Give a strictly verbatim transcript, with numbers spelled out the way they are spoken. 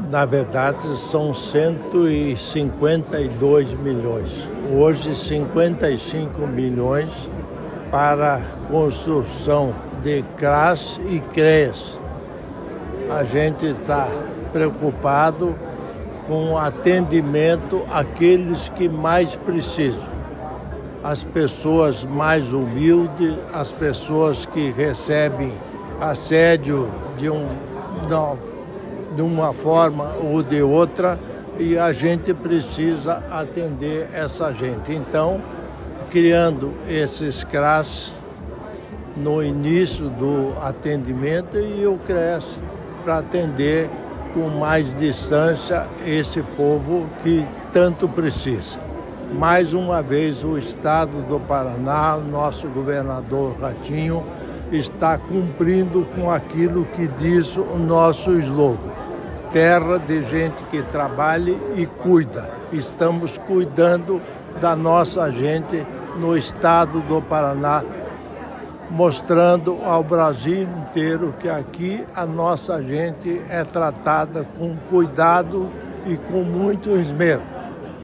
Na verdade, são cento e cinquenta e dois milhões. Hoje, cinquenta e cinco milhões para construção de C R A S e C R E A S. A gente está preocupado com atendimento àqueles que mais precisam. As pessoas mais humildes, as pessoas que recebem assédio de, um, de uma forma ou de outra, e a gente precisa atender essa gente. Então, criando esses C R A S no início do atendimento e o C R E A S para atender com mais distância esse povo que tanto precisa. Mais uma vez, o Estado do Paraná, nosso governador Ratinho, está cumprindo com aquilo que diz o nosso slogan: terra de gente que trabalhe e cuida. Estamos cuidando da nossa gente no Estado do Paraná, mostrando ao Brasil inteiro que aqui a nossa gente é tratada com cuidado e com muito esmero.